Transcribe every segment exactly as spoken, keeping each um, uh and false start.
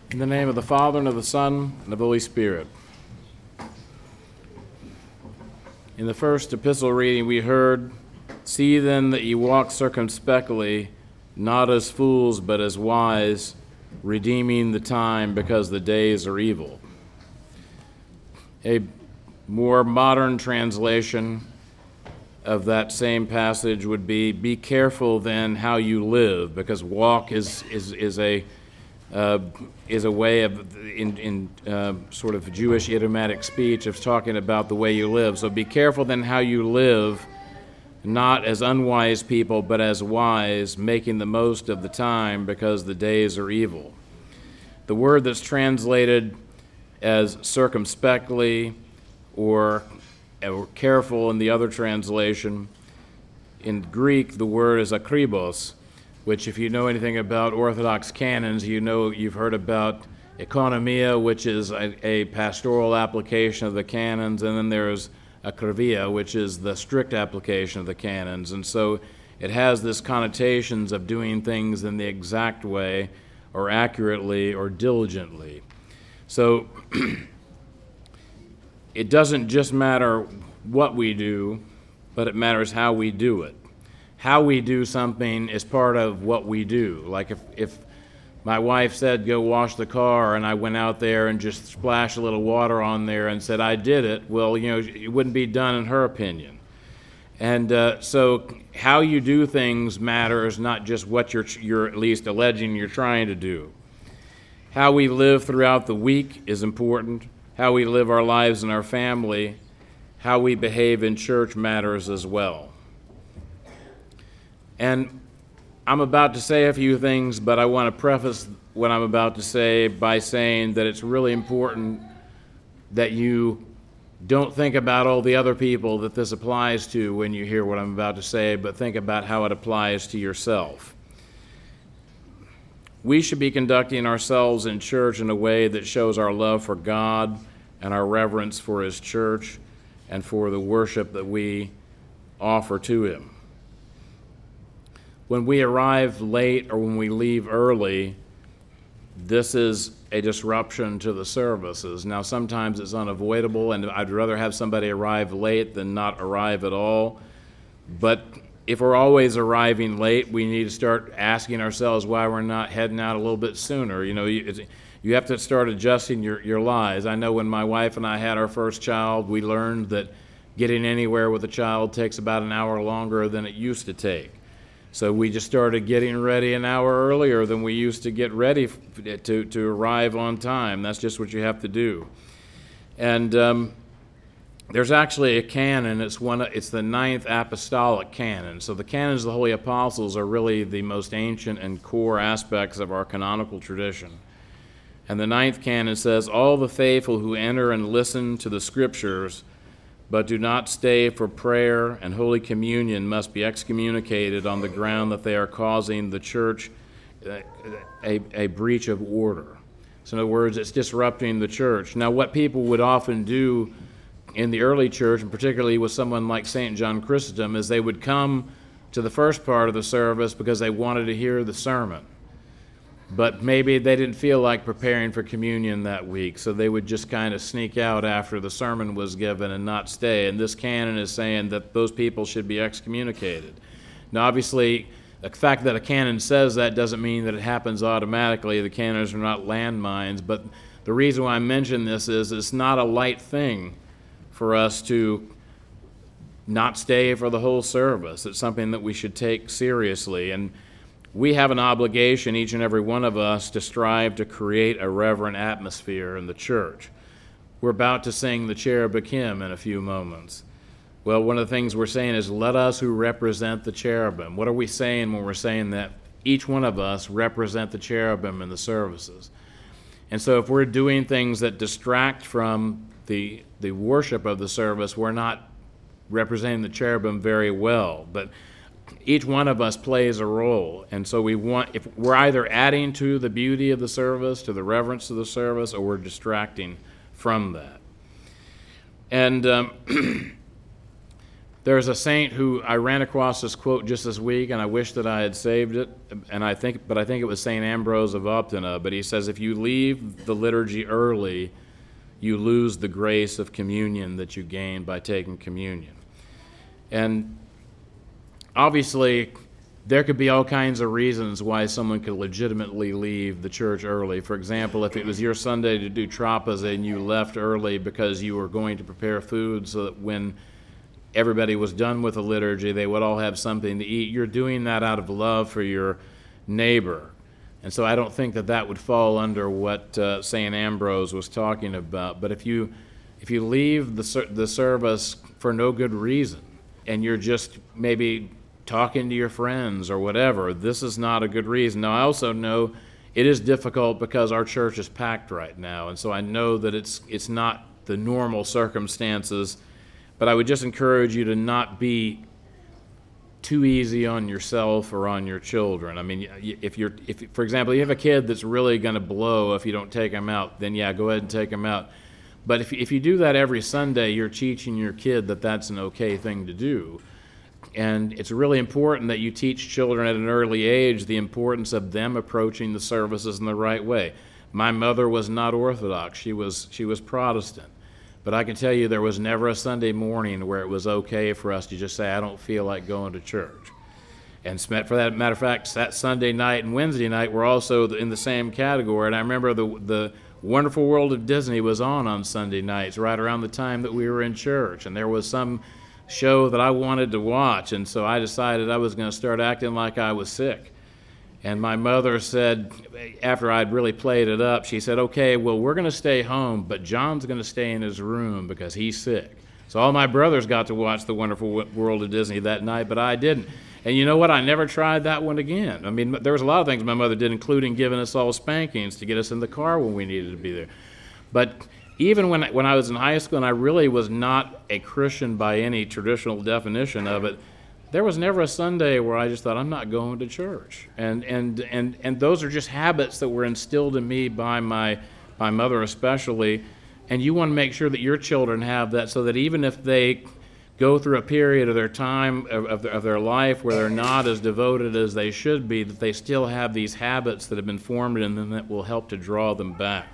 In the name of the Father, and of the Son, and of the Holy Spirit. In the first epistle reading we heard, "See then that ye walk circumspectly, not as fools, but as wise, redeeming the time, because the days are evil." A more modern translation of that same passage would be, "Be careful then how you live," because walk is is is a uh, is a way of in in uh, sort of Jewish idiomatic speech of talking about the way you live. So be careful then how you live, not as unwise people, but as wise, making the most of the time, because the days are evil. The word that's translated as circumspectly or, or careful in the other translation, in Greek, the word is akribos, which, if you know anything about Orthodox canons, you know you've heard about economia, which is a, a pastoral application of the canons, and then there's akrivia, which is the strict application of the canons. And so it has this connotations of doing things in the exact way, or accurately, or diligently. So it doesn't just matter what we do, but it matters how we do it. How we do something is part of what we do. Like if, if my wife said, go wash the car, and I went out there and just splashed a little water on there and said I did it, well, you know, it wouldn't be done in her opinion. And uh, so how you do things matters, not just what you're, you're at least alleging you're trying to do. How we live throughout the week is important. How we live our lives in our family, how we behave in church matters as well. And I'm about to say a few things, but I want to preface what I'm about to say by saying that it's really important that you don't think about all the other people that this applies to when you hear what I'm about to say, but think about how it applies to yourself. We should be conducting ourselves in church in a way that shows our love for God and our reverence for His church and for the worship that we offer to Him. When we arrive late or when we leave early, this is a disruption to the services. Now, sometimes it's unavoidable, and I'd rather have somebody arrive late than not arrive at all. But if we're always arriving late, we need to start asking ourselves why we're not heading out a little bit sooner. You know, you, you have to start adjusting your, your lives. I know when my wife and I had our first child, we learned that getting anywhere with a child takes about an hour longer than it used to take. So we just started getting ready an hour earlier than we used to get ready to, to arrive on time. That's just what you have to do. And um, there's actually a canon. It's one. It's the ninth apostolic canon. So the canons of the Holy Apostles are really the most ancient and core aspects of our canonical tradition. And the ninth canon says, "All the faithful who enter and listen to the Scriptures but do not stay for prayer and Holy Communion must be excommunicated on the ground that they are causing the church a, a breach of order." So in other words, it's disrupting the church. Now, what people would often do in the early church, and particularly with someone like Saint John Chrysostom, is they would come to the first part of the service because they wanted to hear the sermon. But maybe they didn't feel like preparing for communion that week, so they would just kind of sneak out after the sermon was given and not stay. And this canon is saying that those people should be excommunicated. Now, obviously, the fact that a canon says that doesn't mean that it happens automatically. The canons are not landmines. But the reason why I mention this is it's not a light thing for us to not stay for the whole service. It's something that we should take seriously. And we have an obligation, each and every one of us, to strive to create a reverent atmosphere in the church. We're about to sing the cherubic hymn in a few moments. Well, one of the things we're saying is, let us who represent the cherubim. What are we saying when we're saying that? Each one of us represent the cherubim in the services. And so if we're doing things that distract from the, the worship of the service, we're not representing the cherubim very well. But each one of us plays a role, and so we want, if we're either adding to the beauty of the service, to the reverence of the service, or we're distracting from that. And um, There's a saint who I ran across this quote just this week, and I wish that I had saved it. And I think, but I think it was Saint Ambrose of Upton. But he says, if you leave the liturgy early, you lose the grace of communion that you gain by taking communion. And obviously, there could be all kinds of reasons why someone could legitimately leave the church early. For example, if it was your Sunday to do trapas and you left early because you were going to prepare food so that when everybody was done with the liturgy, they would all have something to eat. You're doing that out of love for your neighbor. And so I don't think that that would fall under what uh, Saint Ambrose was talking about. But if you if you leave the ser- the service for no good reason, and you're just maybe talking to your friends or whatever, this is not a good reason. Now, I also know it is difficult because our church is packed right now, and so I know that it's it's not the normal circumstances. But I would just encourage you to not be too easy on yourself or on your children. I mean, if you're, if for example, you have a kid that's really going to blow if you don't take them out, then yeah, go ahead and take them out. But if if you do that every Sunday, you're teaching your kid that that's an okay thing to do. And it's really important that you teach children at an early age the importance of them approaching the services in the right way. My mother was not Orthodox; she was she was Protestant. But I can tell you there was never a Sunday morning where it was okay for us to just say, I don't feel like going to church. And for that matter of fact, that Sunday night and Wednesday night were also in the same category. And I remember the the Wonderful World of Disney was on on Sunday nights right around the time that we were in church. And there was some show that I wanted to watch. And so I decided I was going to start acting like I was sick. And my mother said, after I'd really played it up, she said, okay, well, we're going to stay home, but John's going to stay in his room because he's sick. So all my brothers got to watch The Wonderful World of Disney that night, but I didn't. And you know what? I never tried that one again. I mean, there was a lot of things my mother did, including giving us all spankings to get us in the car when we needed to be there. But even when, when I was in high school and I really was not a Christian by any traditional definition of it, there was never a Sunday where I just thought, I'm not going to church. And and and and those are just habits that were instilled in me by my my mother especially. And you want to make sure that your children have that so that even if they go through a period of their time, of, of, their, of their life where they're not as devoted as they should be, that they still have these habits that have been formed in them that will help to draw them back.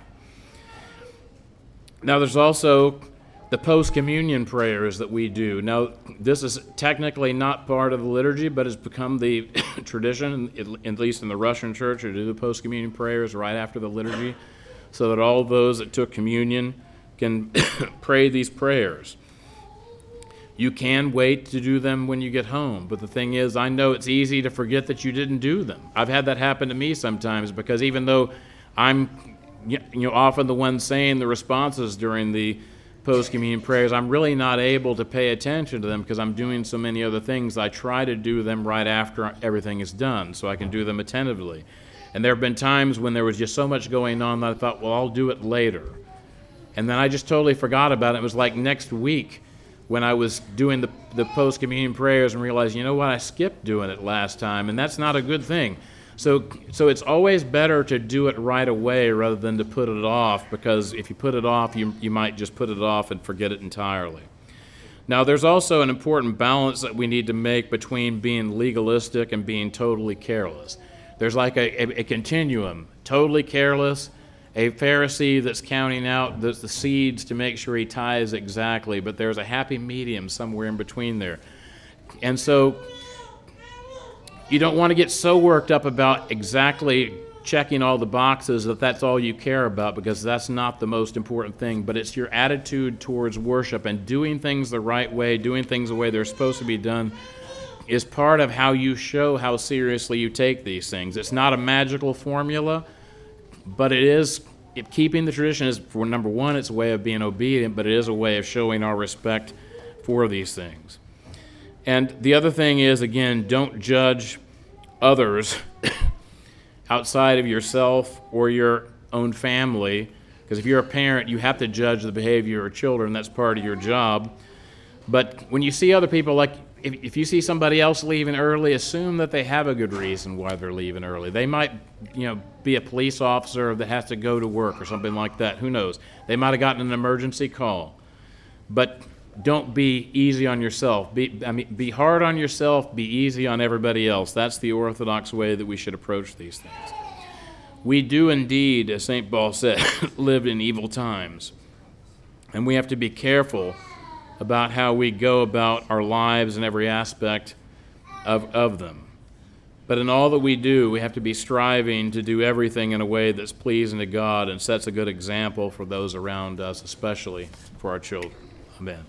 Now there's also the post-communion prayers that we do. Now, this is technically not part of the liturgy, but it's become the tradition, at least in the Russian church, to do the post-communion prayers right after the liturgy, so that all those that took communion can pray these prayers. You can wait to do them when you get home, but the thing is, I know it's easy to forget that you didn't do them. I've had that happen to me sometimes, because even though I'm, you know, often the one saying the responses during the post-communion prayers, I'm really not able to pay attention to them because I'm doing so many other things. I try to do them right after everything is done so I can do them attentively. And there have been times when there was just so much going on that I thought, well, I'll do it later. And then I just totally forgot about it. It was like next week when I was doing the, the post-communion prayers and realized, you know what, I skipped doing it last time, and that's not a good thing. So so it's always better to do it right away rather than to put it off, because if you put it off, you, you might just put it off and forget it entirely. Now, there's also an important balance that we need to make between being legalistic and being totally careless. There's like a, a, a continuum, totally careless, a Pharisee that's counting out the, the seeds to make sure he tithes exactly, but there's a happy medium somewhere in between there. And so you don't want to get so worked up about exactly checking all the boxes that that's all you care about, because that's not the most important thing, but it's your attitude towards worship, and doing things the right way, doing things the way they're supposed to be done is part of how you show how seriously you take these things. It's not a magical formula, but it is, it, keeping the tradition is, for number one, it's a way of being obedient, but it is a way of showing our respect for these things. And the other thing is, again, don't judge others outside of yourself or your own family, because if you're a parent, you have to judge the behavior of your children. That's part of your job. But when you see other people, like if, if you see somebody else leaving early, assume that they have a good reason why they're leaving early. They might, you know, be a police officer that has to go to work or something like that. Who knows? They might have gotten an emergency call. But don't be easy on yourself. Be, I mean, be hard on yourself, be easy on everybody else. That's the Orthodox way that we should approach these things. We do indeed, as Saint Paul said, live in evil times. And we have to be careful about how we go about our lives and every aspect of, of them. But in all that we do, we have to be striving to do everything in a way that's pleasing to God and sets a good example for those around us, especially for our children. Amen.